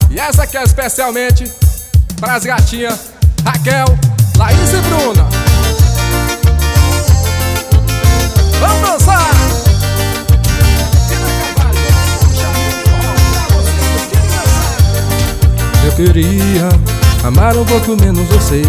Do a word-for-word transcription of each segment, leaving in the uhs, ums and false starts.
E essa aqui é especialmente para as gatinhas Raquel, Laís e Bruna. Vamos dançar! Eu queria amar um pouco menos você.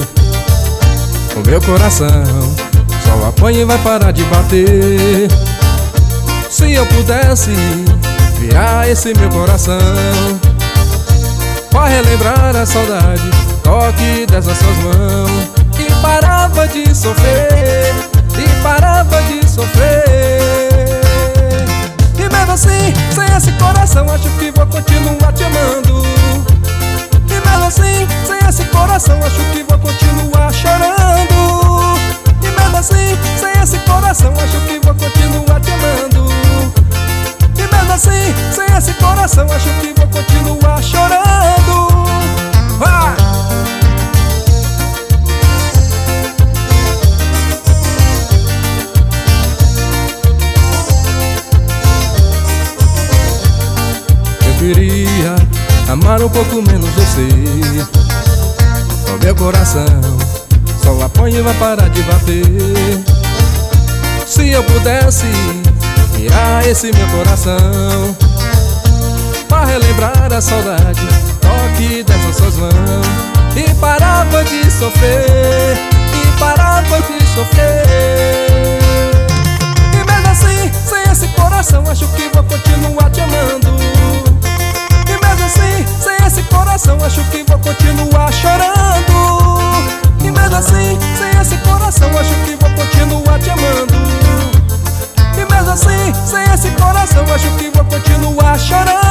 O meu coração só apanha e vai parar de bater. Se eu pudesse virar esse meu coração pra relembrar a saudade, toque dessas suas mãos, e parava de sofrer, e parava de sofrer. E mesmo assim, sem esse coração, acho que vou continuar te amando. E mesmo assim, sem esse coração, acho que vou continuar chorando. E mesmo assim, sem esse coração, acho que vou continuar te amando. E mesmo assim, sem esse coração, acho que vou continuar chorando. Vai! Eu queria amar um pouco menos você. O meu coração só apanha e vai parar de bater. Se eu pudesse virar esse meu coração pra relembrar a saudade, toque dessas suas mãos, e parava de sofrer, e parava de sofrer. E mesmo assim, sem esse coração, acho que vou continuar te amando. E mesmo assim, sem esse coração, acho que vou continuar chorando. E mesmo assim, sem esse coração, acho que vou continuar te amando. E mesmo assim, sem esse coração, acho que vou continuar chorando.